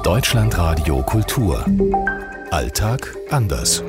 Deutschlandradio Kultur. Alltag anders.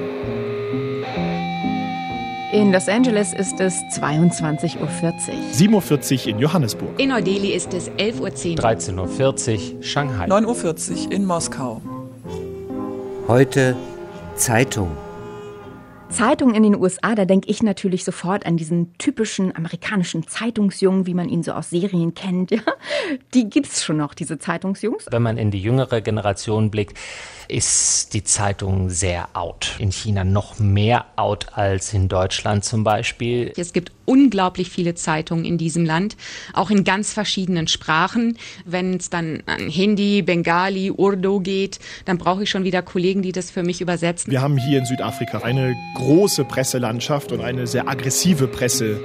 In Los Angeles ist es 22:40 Uhr. 7:40 Uhr in Johannesburg. In Neu-Delhi ist es 11:10 Uhr. 13:40 Uhr Shanghai. 9:40 Uhr in Moskau. Heute Zeitung. Zeitung in den USA, da denke ich natürlich sofort an diesen typischen amerikanischen Zeitungsjungen, wie man ihn so aus Serien kennt. Ja? Die gibt's schon noch, diese Zeitungsjungs. Wenn man in die jüngere Generation blickt, ist die Zeitung sehr out. In China noch mehr out als in Deutschland zum Beispiel. Es gibt unglaublich viele Zeitungen in diesem Land, auch in ganz verschiedenen Sprachen. Wenn es dann an Hindi, Bengali, Urdu geht, dann brauche ich schon wieder Kollegen, die das für mich übersetzen. Wir haben hier in Südafrika eine große Presselandschaft und eine sehr aggressive Presse.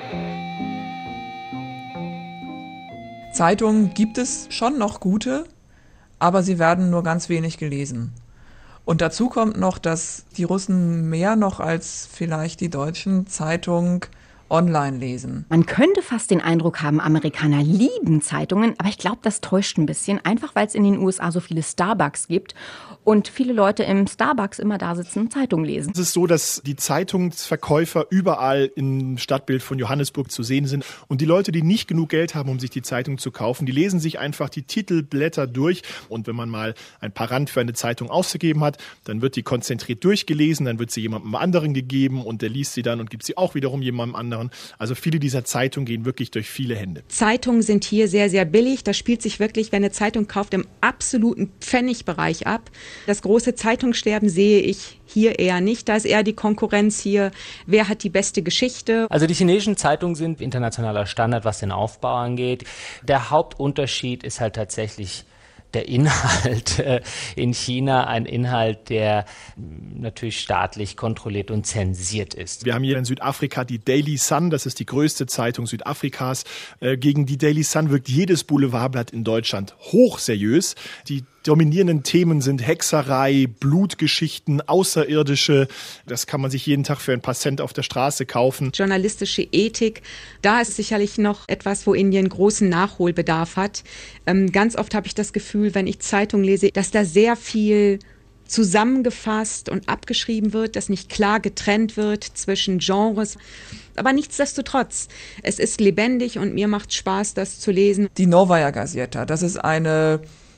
Zeitungen gibt es schon noch gute, aber sie werden nur ganz wenig gelesen. Und dazu kommt noch, dass die Russen mehr noch als vielleicht die Deutschen Zeitung online lesen. Man könnte fast den Eindruck haben, Amerikaner lieben Zeitungen, aber ich glaube, das täuscht ein bisschen, einfach weil es in den USA so viele Starbucks gibt und viele Leute im Starbucks immer da sitzen und Zeitungen lesen. Es ist so, dass die Zeitungsverkäufer überall im Stadtbild von Johannesburg zu sehen sind und die Leute, die nicht genug Geld haben, um sich die Zeitung zu kaufen, die lesen sich einfach die Titelblätter durch und wenn man mal ein paar Rand für eine Zeitung ausgegeben hat, dann wird die konzentriert durchgelesen, dann wird sie jemandem anderen gegeben und der liest sie dann und gibt sie auch wiederum jemandem anderen. Also viele dieser Zeitungen gehen wirklich durch viele Hände. Zeitungen sind hier sehr, sehr billig. Das spielt sich wirklich, wenn eine Zeitung kauft, im absoluten Pfennigbereich ab. Das große Zeitungssterben sehe ich hier eher nicht. Da ist eher die Konkurrenz hier. Wer hat die beste Geschichte? Also die chinesischen Zeitungen sind internationaler Standard, was den Aufbau angeht. Der Hauptunterschied ist halt tatsächlich der Inhalt in China, ein Inhalt, der natürlich staatlich kontrolliert und zensiert ist. Wir haben hier in Südafrika die Daily Sun, das ist die größte Zeitung Südafrikas. Gegen die Daily Sun wirkt jedes Boulevardblatt in Deutschland hochseriös. Die dominierenden Themen sind Hexerei, Blutgeschichten, Außerirdische. Das kann man sich jeden Tag für ein paar Cent auf der Straße kaufen. Journalistische Ethik, da ist sicherlich noch etwas, wo Indien großen Nachholbedarf hat. Ganz oft habe ich das Gefühl, wenn ich Zeitung lese, dass da sehr viel zusammengefasst und abgeschrieben wird, dass nicht klar getrennt wird zwischen Genres. Aber nichtsdestotrotz, es ist lebendig und mir macht Spaß, das zu lesen. Die Novaya Gazeta, das ist eine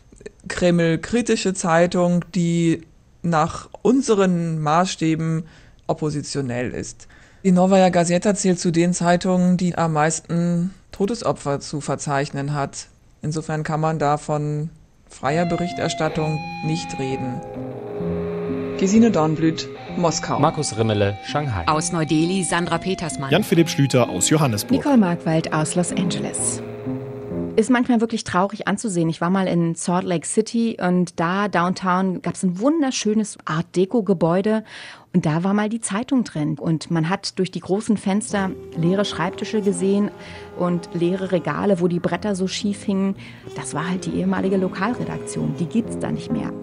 Kreml-kritische Zeitung, die nach unseren Maßstäben oppositionell ist. Die Novaya Gazeta zählt zu den Zeitungen, die am meisten Todesopfer zu verzeichnen hat. Insofern kann man da von freier Berichterstattung nicht reden. Gesine Dornblüt, Moskau. Markus Rimmele, Shanghai. Aus Neu-Delhi, Sandra Petersmann. Jan-Philipp Schlüter aus Johannesburg. Nicole Markwald aus Los Angeles. Ist manchmal wirklich traurig anzusehen. Ich war mal in Salt Lake City und da downtown gab es ein wunderschönes Art-Deco-Gebäude und da war mal die Zeitung drin. Und man hat durch die großen Fenster leere Schreibtische gesehen und leere Regale, wo die Bretter so schief hingen. Das war halt die ehemalige Lokalredaktion. Die gibt's da nicht mehr.